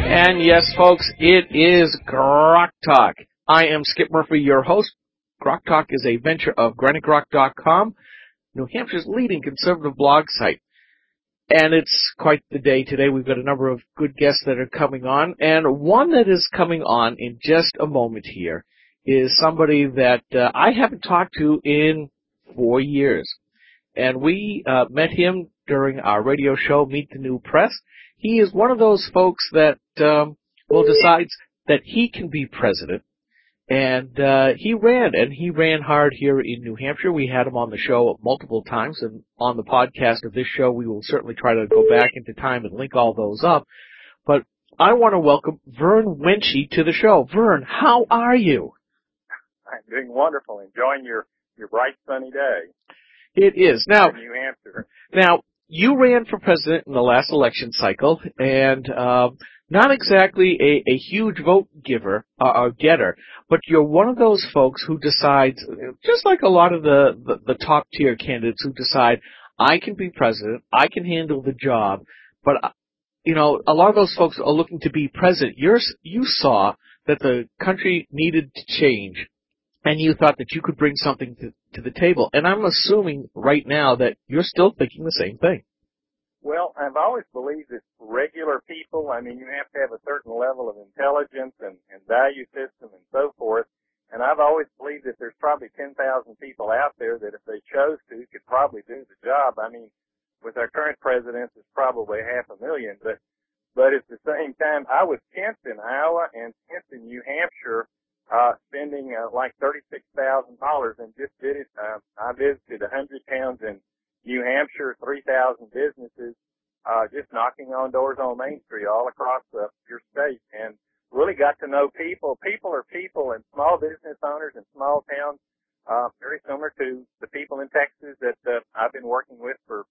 And yes, folks, it is Grok Talk. I am Skip Murphy, your host. Grok Talk is a venture of GraniteGrok.com, New Hampshire's leading conservative blog site. And it's quite the day today. We've got a number of good guests that are coming on. And one that is coming on in just a moment here is somebody that I haven't talked to in 4 years. And we met him during our radio show, Meet the New Press. He is one of those folks that decides that he can be president. And he ran hard here in New Hampshire. We had him on the show multiple times, and on the podcast of this show, we will certainly try to go back into time and link all those up. But I want to welcome Vern Wenchie to the show. Vern, how are you? I'm doing wonderful, enjoying your bright sunny day. It is. Now, in New Hampshire. Now, you ran for president in the last election cycle, and not exactly a huge vote giver or getter, but you're one of those folks who decides, just like a lot of the top tier candidates who decide, I can be president, I can handle the job, but a lot of those folks are looking to be president. You saw that the country needed to change, and you thought that you could bring something to the table. And I'm assuming right now that you're still thinking the same thing. Well, I've always believed that regular people, you have to have a certain level of intelligence and value system and so forth. And I've always believed that there's probably 10,000 people out there that if they chose to could probably do the job. With our current president, it's probably 500,000. But at the same time, I was 10th in Iowa and 10th in New Hampshire, spending like $36,000 and just did it. I visited 100 towns in New Hampshire, 3,000 businesses, just knocking on doors on Main Street all across your state, and really got to know people. People are people, and small business owners in small towns, very similar to the people in Texas that I've been working with for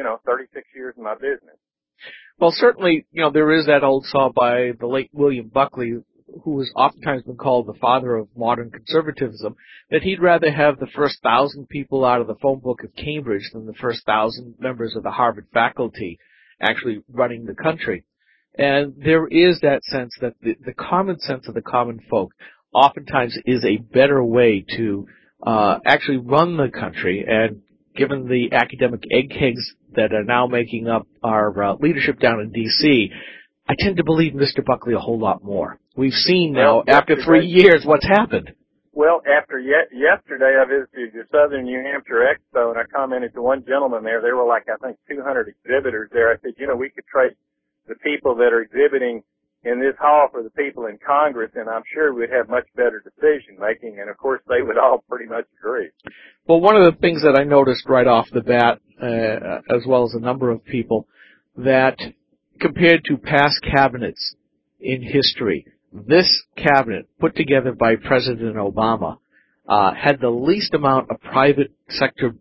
36 years in my business. Well, certainly, there is that old saw by the late William Buckley, who has oftentimes been called the father of modern conservatism, that he'd rather have the first 1,000 people out of the phone book of Cambridge than the first 1,000 members of the Harvard faculty actually running the country. And there is that sense that the common sense of the common folk oftentimes is a better way to actually run the country. And given the academic eggheads that are now making up our leadership down in D.C., I tend to believe Mr. Buckley a whole lot more. We've seen now, after 3 years, what's happened. Well, after yesterday, I visited the Southern New Hampshire Expo, and I commented to one gentleman there. There were like, I think, 200 exhibitors there. I said, we could trade the people that are exhibiting in this hall for the people in Congress, and I'm sure we'd have much better decision-making, and, of course, they would all pretty much agree. Well, one of the things that I noticed right off the bat, as well as a number of people, that compared to past cabinets in history, this cabinet, put together by President Obama, had the least amount of private sector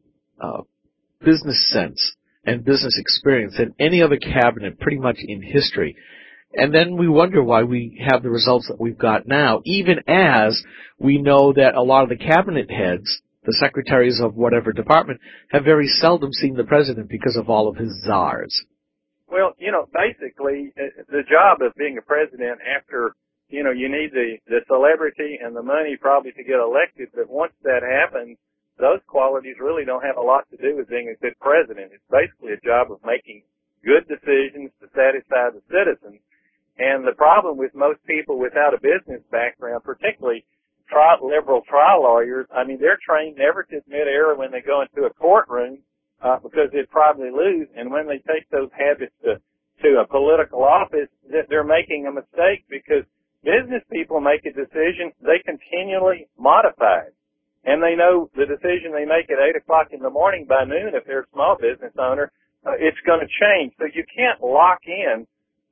business sense and business experience than any other cabinet pretty much in history. And then we wonder why we have the results that we've got now, even as we know that a lot of the cabinet heads, the secretaries of whatever department, have very seldom seen the president because of all of his czars. Well, basically, the job of being a president after, you need the celebrity and the money probably to get elected, but once that happens, those qualities really don't have a lot to do with being a good president. It's basically a job of making good decisions to satisfy the citizens. And the problem with most people without a business background, particularly liberal trial lawyers, they're trained never to admit error when they go into a courtroom, because they'd probably lose, and when they take those habits to a political office, that they're making a mistake, because business people make a decision, they continually modify it. And they know the decision they make at 8 o'clock in the morning, by noon, if they're a small business owner, it's going to change. So you can't lock in.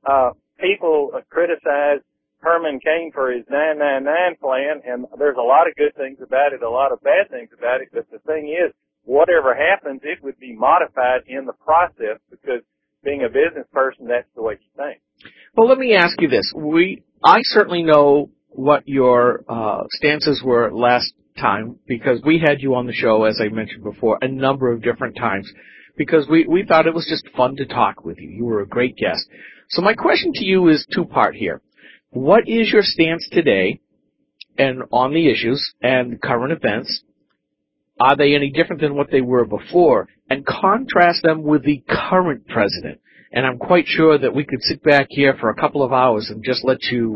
People criticize Herman Cain for his 999 plan, and there's a lot of good things about it, a lot of bad things about it, but the thing is, whatever happens, it would be modified in the process, because being a business person, that's the way you think. Well, let me ask you this. I certainly know what your stances were last time, because we had you on the show, as I mentioned before, a number of different times, because we thought it was just fun to talk with you. You were a great guest. So my question to you is two-part here. What is your stance today and on the issues and current events? Are they any different than what they were before? And contrast them with the current president. And I'm quite sure that we could sit back here for a couple of hours and just let you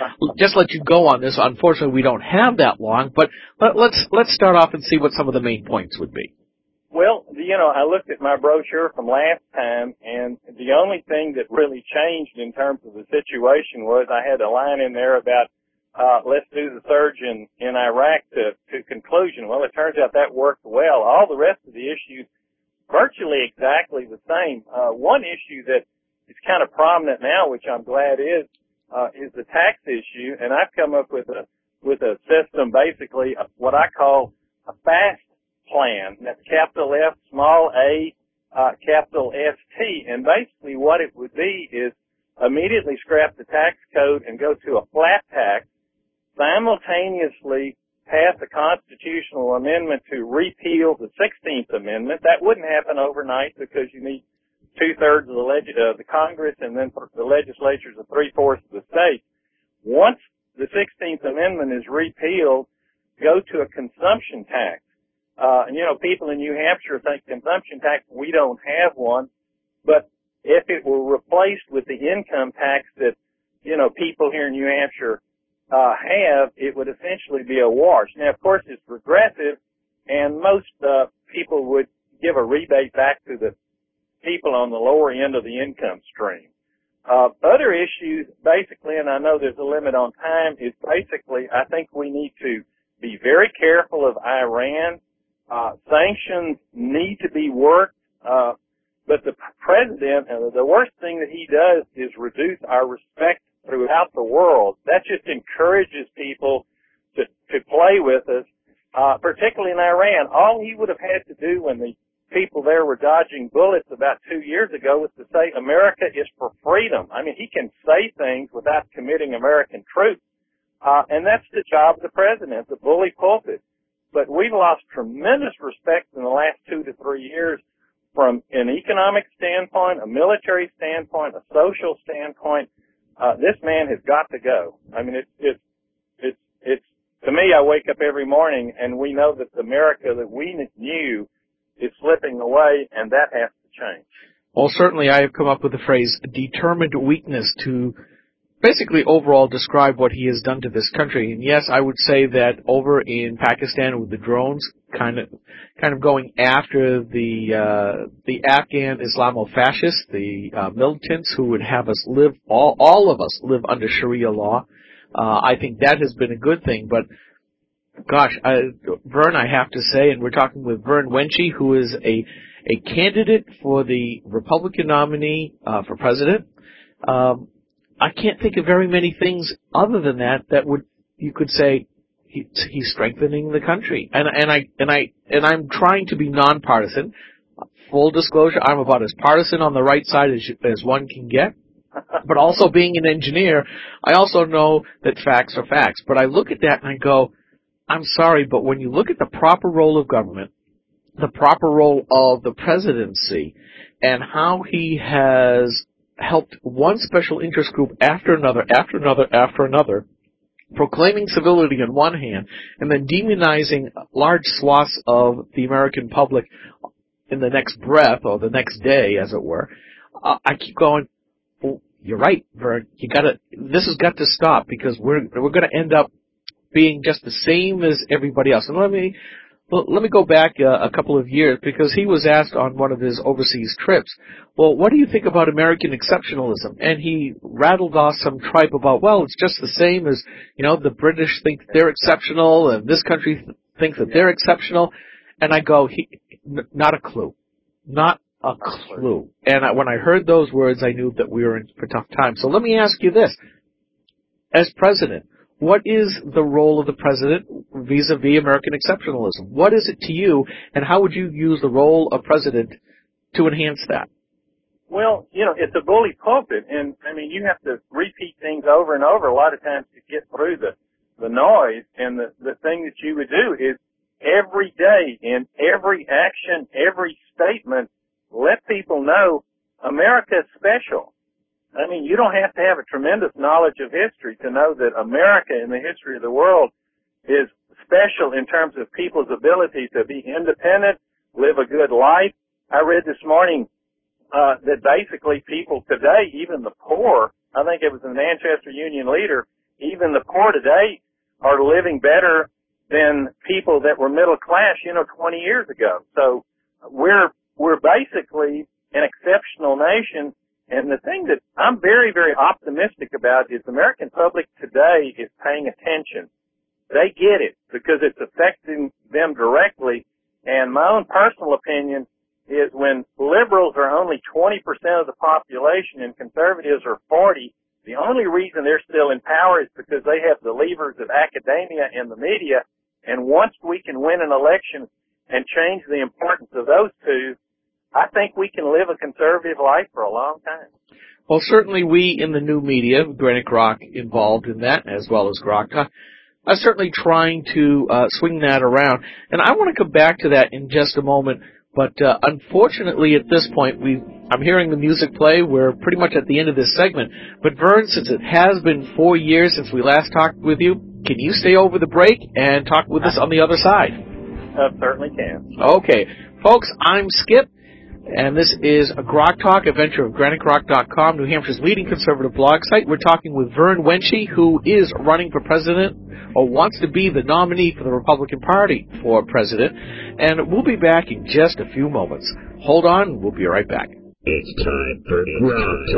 go on this. Unfortunately, we don't have that long, but let's start off and see what some of the main points would be. Well, I looked at my brochure from last time, and the only thing that really changed in terms of the situation was I had a line in there about let's do the surge in Iraq to conclusion. Well, it turns out that worked well. All the rest of the issues virtually exactly the same. One issue that is kind of prominent now, which I'm glad is the tax issue, and I've come up with a system, basically what I call a FAST plan. That's capital F, small a, capital ST, and basically what it would be is immediately scrap the tax code and go to a flat tax, simultaneously pass a constitutional amendment to repeal the 16th Amendment. That wouldn't happen overnight because you need two-thirds of the Congress and then the legislatures of three-fourths of the states. Once the 16th Amendment is repealed, go to a consumption tax. People in New Hampshire think consumption tax, we don't have one, but if it were replaced with the income tax that, people here in New Hampshire have, it would essentially be a wash. Now, of course, it's regressive, and most people would give a rebate back to the people on the lower end of the income stream. Other issues, basically, and I know there's a limit on time, is basically I think we need to be very careful of Iran. Sanctions need to be worked, but the president, the worst thing that he does is reduce our respect throughout the world. That just encourages people to play with us, particularly in Iran. All he would have had to do when the people there were dodging bullets about 2 years ago was to say America is for freedom. I mean, he can say things without committing American troops, and that's the job of the president, the bully pulpit. But we've lost tremendous respect in the last 2 to 3 years from an economic standpoint, a military standpoint, a social standpoint. This man has got to go. I mean, it's to me, I wake up every morning and we know that the America that we knew is slipping away, and that has to change. Well, certainly I have come up with the phrase determined weakness to basically overall describe what he has done to this country. And yes, I would say that over in Pakistan with the drones, kind of going after the Afghan Islamo-fascists, the militants who would have us live, all of us live under Sharia law. I think that has been a good thing. But gosh, Vern, I have to say, and we're talking with Vern Wenchie, who is a candidate for the Republican nominee for president. I can't think of very many things other than that would, you could say, he's strengthening the country. And I'm trying to be nonpartisan. Full disclosure, I'm about as partisan on the right side as one can get. But also being an engineer, I also know that facts are facts. But I look at that and I go, I'm sorry, but when you look at the proper role of government, the proper role of the presidency, and how he has helped one special interest group after another, proclaiming civility on one hand, and then demonizing large swaths of the American public in the next breath, or the next day, as it were. I keep going, well, you're right, Vern, this has got to stop, because we're going to end up being just the same as everybody else. And let me go back a couple of years, because he was asked on one of his overseas trips, well, what do you think about American exceptionalism? And he rattled off some tripe about, well, it's just the same as, the British think they're exceptional, and this country thinks that they're exceptional. And I go, not a clue. Not a clue. And when I heard those words, I knew that we were in for tough times. So let me ask you this. As president, what is the role of the president vis-a-vis American exceptionalism? What is it to you, and how would you use the role of president to enhance that? Well, it's a bully pulpit, and, you have to repeat things over and over a lot of times to get through the noise, and the thing that you would do is every day, in every action, every statement, let people know America is special. I mean, you don't have to have a tremendous knowledge of history to know that America in the history of the world is special in terms of people's ability to be independent, live a good life. I read this morning that basically people today, even the poor, I think it was a Manchester Union leader, even the poor today are living better than people that were middle class, 20 years ago. So we're basically an exceptional nation. And the thing that I'm very, very optimistic about is the American public today is paying attention. They get it because it's affecting them directly. And my own personal opinion is when liberals are only 20% of the population and conservatives are 40%, the only reason they're still in power is because they have the levers of academia and the media. And once we can win an election and change the importance of those two, I think we can live a conservative life for a long time. Well, certainly we in the new media, Granick Rock involved in that, as well as Grok Talk, are certainly trying to swing that around. And I want to come back to that in just a moment. But unfortunately, at this point, I'm hearing the music play. We're pretty much at the end of this segment. But Vern, since it has been 4 years since we last talked with you, can you stay over the break and talk with us on the other side? Certainly can. Okay. Folks, I'm Skip. And this is a Grok Talk, a venture of GraniteGrok.com, New Hampshire's leading conservative blog site. We're talking with Vern Wenchie, who is running for president, or wants to be the nominee for the Republican Party for president. And we'll be back in just a few moments. Hold on, we'll be right back. It's time for Grok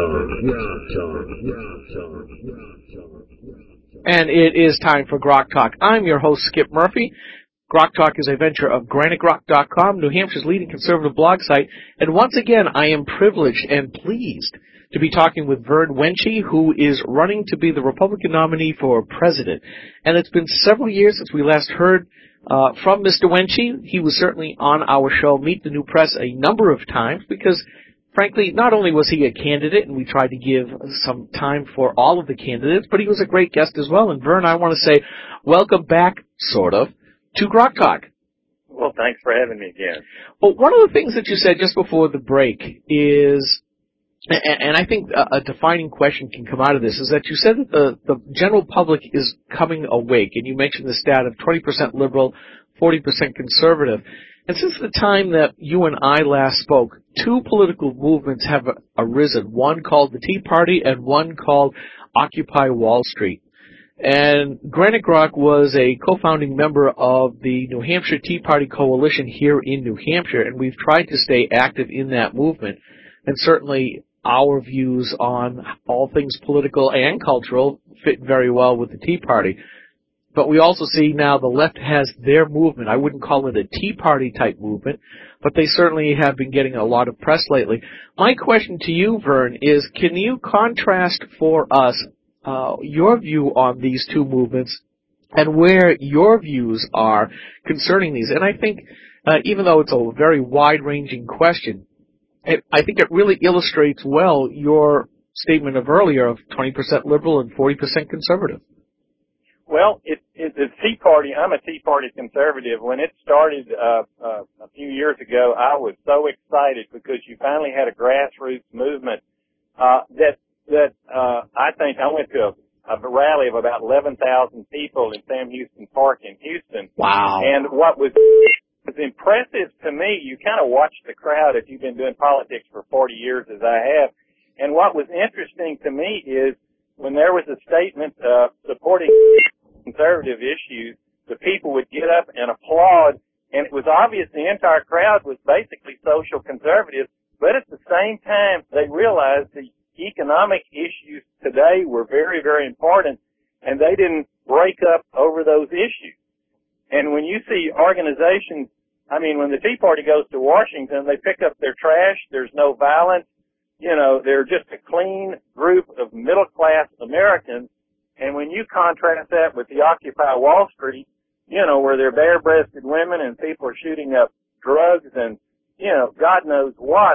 Talk. And it is time for Grok Talk. I'm your host, Skip Murphy. Grok Talk is a venture of GraniteGrok.com, New Hampshire's leading conservative blog site. And once again, I am privileged and pleased to be talking with Vern Wenchie, who is running to be the Republican nominee for president. And it's been several years since we last heard from Mr. Wenchie. He was certainly on our show, Meet the New Press, a number of times because, frankly, not only was he a candidate, and we tried to give some time for all of the candidates, but he was a great guest as well. And Vern, I want to say welcome back, sort of, to Grok Talk. Well, thanks for having me again. Well, one of the things that you said just before the break is, and I think a defining question can come out of this, is that you said that the general public is coming awake, and you mentioned the stat of 20% liberal, 40% conservative. And since the time that you and I last spoke, two political movements have arisen, one called the Tea Party and one called Occupy Wall Street. And Granick Rock was a co-founding member of the New Hampshire Tea Party Coalition here in New Hampshire, and we've tried to stay active in that movement. And certainly our views on all things political and cultural fit very well with the Tea Party. But we also see now the left has their movement. I wouldn't call it a Tea Party type movement, but they certainly have been getting a lot of press lately. My question to you, Vern, is can you contrast for us your view on these two movements and where your views are concerning these? And I think, even though it's a very wide-ranging question, I think it really illustrates well your statement of earlier of 20% liberal and 40% conservative. Well, the Tea Party, I'm a Tea Party conservative. When it started a few years ago, I was so excited because you finally had a grassroots movement that I think I went to a rally of about 11,000 people in Sam Houston Park in Houston. Wow. And what was impressive to me, you kind of watch the crowd if you've been doing politics for 40 years as I have. And what was interesting to me is when there was a statement supporting conservative issues, the people would get up and applaud, and it was obvious the entire crowd was basically social conservative, but at the same time, they realized the economic issues today were very, very important, and they didn't break up over those issues. And when you see organizations, I mean, when the Tea Party goes to Washington, they pick up their trash, there's no violence, they're just a clean group of middle-class Americans. And when you contrast that with the Occupy Wall Street, where they're bare-breasted women and people are shooting up drugs and, God knows what,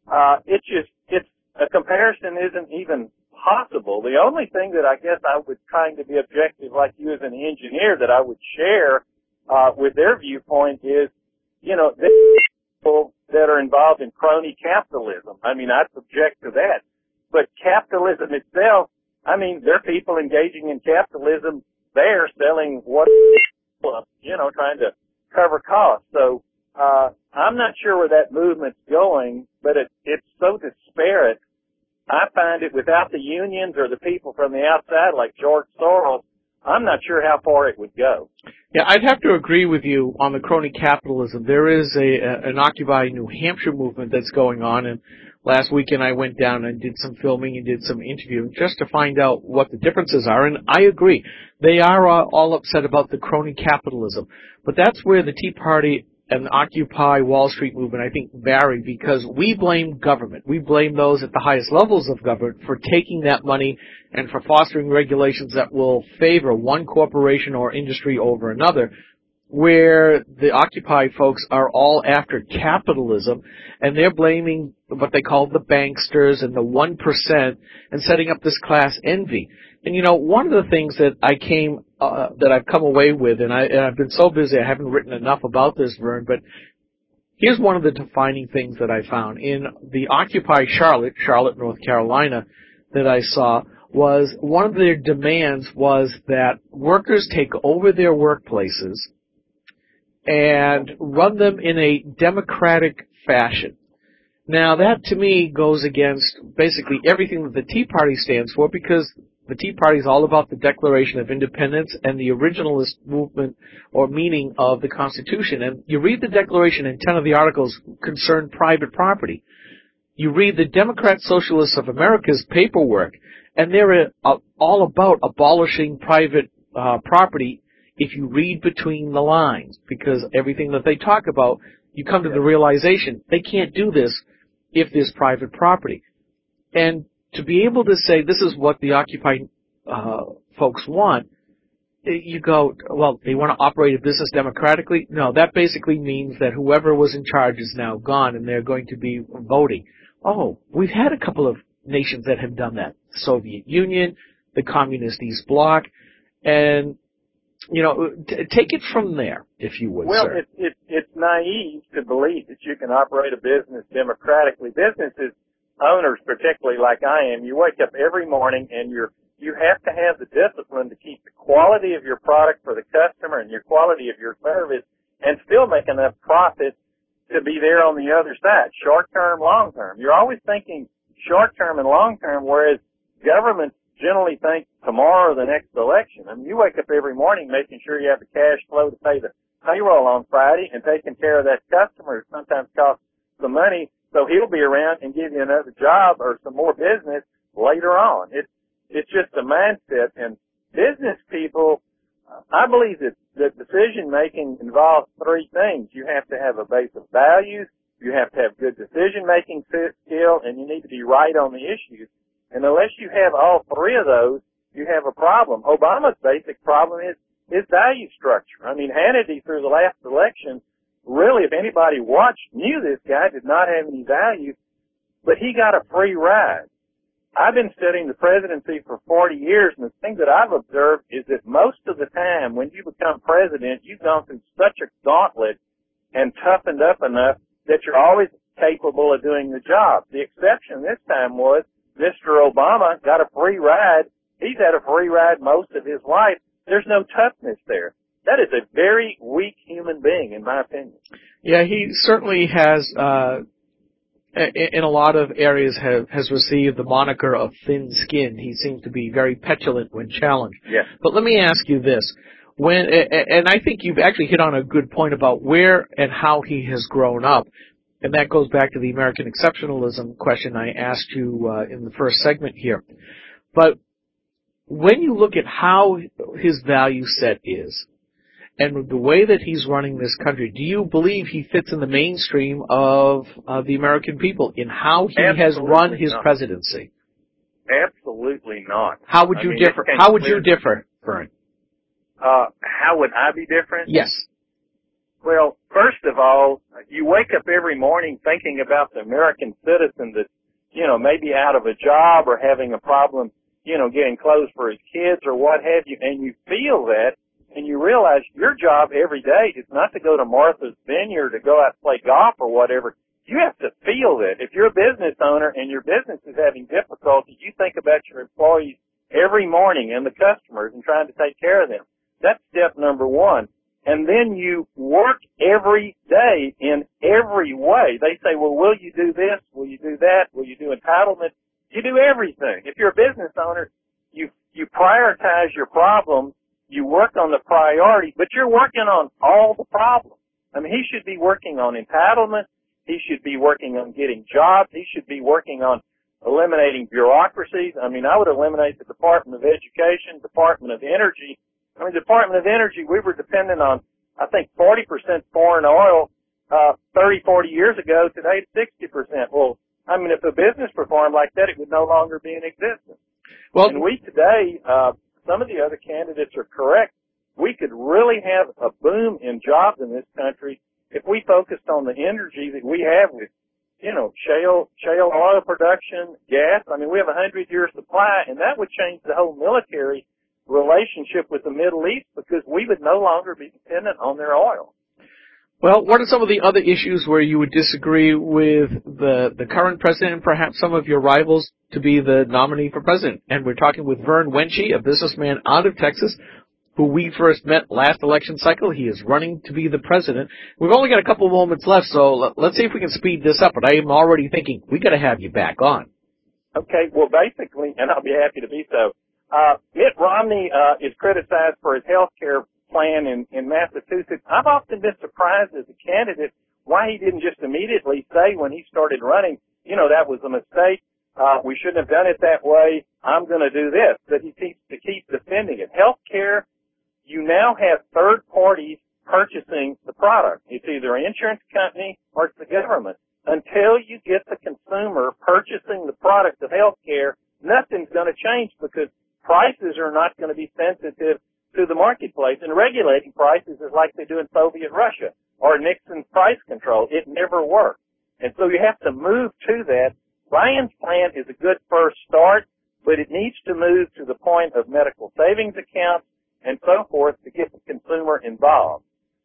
it's a comparison isn't even possible. The only thing that I guess I would trying to be objective like you as an engineer that I would share, with their viewpoint is, the people that are involved in crony capitalism. I mean, I object to that. But capitalism itself, I mean, there are people engaging in capitalism there selling what, trying to cover costs. So, I'm not sure where that movement's going, but it's so disparate. I find it without the unions or the people from the outside like George Soros, I'm not sure how far it would go. Yeah, I'd have to agree with you on the crony capitalism. There is an Occupy New Hampshire movement that's going on, and last weekend I went down and did some filming and did some interviewing just to find out what the differences are, and I agree. They are all upset about the crony capitalism. But that's where the Tea Party and the Occupy Wall Street movement, I think, vary, because we blame government. We blame those at the highest levels of government for taking that money and for fostering regulations that will favor one corporation or industry over another, where the Occupy folks are all after capitalism, and they're blaming what they call the banksters and the 1% and setting up this class envy. And one of the things that that I've come away with, and I've been so busy I haven't written enough about this, Vern, but here's one of the defining things that I found. In the Occupy Charlotte, North Carolina, that I saw, was one of their demands was that workers take over their workplaces and run them in a democratic fashion. Now, that to me goes against basically everything that the Tea Party stands for, because the Tea Party is all about the Declaration of Independence and the originalist movement or meaning of the Constitution. And you read the Declaration, and 10 of the articles concern private property. You read the Democrat Socialists of America's paperwork, and they're all about abolishing private property if you read between the lines, because everything that they talk about, you come to the realization they can't do this if there's private property. And to be able to say this is what the Occupy folks want, you go, well, they want to operate a business democratically? No, that basically means that whoever was in charge is now gone and they're going to be voting. Oh, we've had a couple of nations that have done that. The Soviet Union, the Communist East Bloc, and take it from there, if you would, well, sir. It's naive to believe that you can operate a business democratically. Businesses, owners particularly like I am, you wake up every morning and you have to have the discipline to keep the quality of your product for the customer and your quality of your service and still make enough profit to be there on the other side, short-term, long-term. You're always thinking short-term and long-term, whereas governments generally think tomorrow or the next election. I mean, you wake up every morning making sure you have the cash flow to pay the payroll on Friday and taking care of that customer who sometimes costs some money, so he'll be around and give you another job or some more business later on. It's just a mindset. And business people, I believe that decision making involves three things. You have to have a base of values, you have to have good decision making skill, and you need to be right on the issues. And unless you have all three of those, you have a problem. Obama's basic problem is his value structure. I mean, Hannity through the last election, really, if anybody watched, knew this guy did not have any values, but he got a free ride. I've been studying the presidency for 40 years, and the thing that I've observed is that most of the time when you become president, you've gone through such a gauntlet and toughened up enough that you're always capable of doing the job. The exception this time was Mr. Obama got a free ride. He's had a free ride most of his life. There's no toughness there. That is a very weak human being, in my opinion. Yeah, he certainly has, in a lot of areas, has received the moniker of thin-skinned. He seems to be very petulant when challenged. Yes. But let me ask you this. And I think you've actually hit on a good point about where and how he has grown up. And that goes back to the American exceptionalism question I asked you in the first segment here. But when you look at how his value set is, and the way that he's running this country, do you believe he fits in the mainstream of the American people in how he has run his presidency? Absolutely not. How would you differ? How would you differ, Vern? How would I be different? Yes. Well, first of all, you wake up every morning thinking about the American citizen that's, maybe out of a job or having a problem, getting clothes for his kids or what have you, and you feel that, and you realize your job every day is not to go to Martha's Vineyard to go out and play golf or whatever. you have to feel that. If you're a business owner and your business is having difficulty, you think about your employees every morning and the customers and trying to take care of them. That's step number one. And then you work every day in every way. They say, well, will you do this? Will you do that? Will you do entitlement? You do everything. If you're a business owner, you prioritize your problems, you work on the priority, but you're working on all the problems. I mean, he should be working on entitlement. He should be working on getting jobs. He should be working on eliminating bureaucracies. I mean, I would eliminate the Department of Education, Department of Energy. I mean, Department of Energy, we were dependent on, I think, 40% foreign oil 30, 40 years ago. Today, it's 60%. Well, I mean, if the business performed like that, it would no longer be in existence. Well, and we today, some of the other candidates are correct. We could really have a boom in jobs in this country if we focused on the energy that we have with, you know, shale oil production, gas. I mean, we have a 100-year supply, and that would change the whole military relationship with the Middle East because we would no longer be dependent on their oil. Well, what are some of the other issues where you would disagree with the current president and perhaps some of your rivals to be the nominee for president? And we're talking with Vern Wenchie, a businessman out of Texas, who we first met last election cycle. He is running to be the president. We've only got a couple of moments left, so let's see if we can speed this up. But I am already thinking we got to have you back on. Okay, well, basically, and I'll be happy to be so. Mitt Romney is criticized for his health care plan in Massachusetts. I've often been surprised as a candidate why he didn't just immediately say when he started running, you know, that was a mistake. We shouldn't have done it that way. I'm going to do this. But he seems to keep defending it. Health care, you now have third parties purchasing the product. It's either an insurance company or it's the government. Until you get the consumer purchasing the product of health care, nothing's going to change because prices are not going to be sensitive to the marketplace. And regulating prices is like they do in Soviet Russia or Nixon's price control. It never worked. And so you have to move to that. Ryan's plan is a good first start, but it needs to move to the point of medical savings accounts and so forth to get the consumer involved.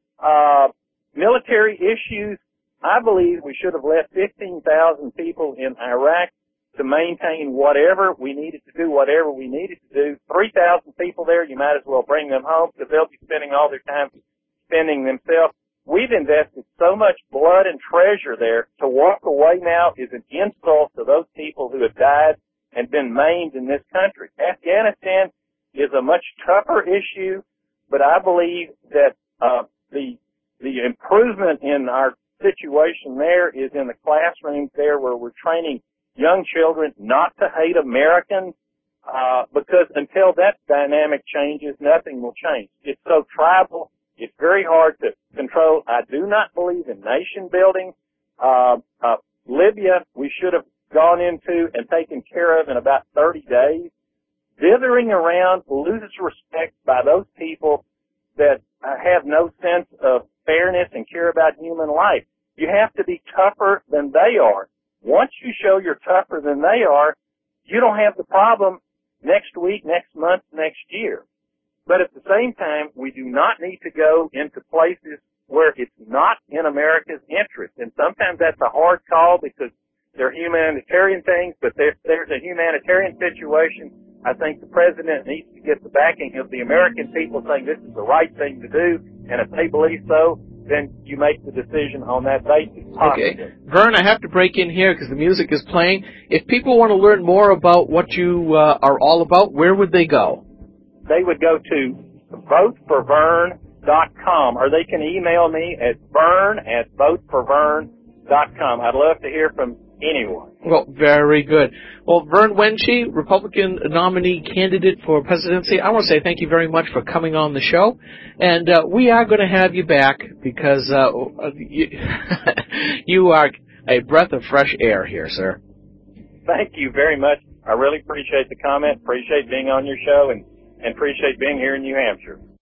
Military issues, I believe we should have left 15,000 people in Iraq to maintain whatever we needed to do, whatever we needed to do. 3,000 people there, you might as well bring them home because they'll be spending all their time spending themselves. We've invested so much blood and treasure there. To walk away now is an insult to those people who have died and been maimed in this country. Afghanistan is a much tougher issue, but I believe that the improvement in our situation there is in the classrooms there where we're training young children not to hate Americans, because until that dynamic changes, nothing will change. It's so tribal. It's very hard to control. I do not believe in nation building. Libya, we should have gone into and taken care of in about 30 days. Dithering around loses respect by those people that have no sense of fairness and care about human life. You have to be tougher than they are. Once you show you're tougher than they are, you don't have the problem next week, next month, next year. But at the same time, we do not need to go into places where it's not in America's interest. And sometimes that's a hard call because they're humanitarian things, but there's a humanitarian situation. I think the president needs to get the backing of the American people saying this is the right thing to do. And if they believe so, then you make the decision on that basis. Okay. Vern, I have to break in here because the music is playing. If people want to learn more about what you are all about, where would they go? They would go to voteforvern.com, or they can email me at vern@voteforvern.com. I'd love to hear from anyone. Well, very good. Well, Vern Wenchie, Republican nominee candidate for presidency, I want to say thank you very much for coming on the show. And we are going to have you back because you are a breath of fresh air here, sir. Thank you very much. I really appreciate the comment, appreciate being on your show, and appreciate being here in New Hampshire.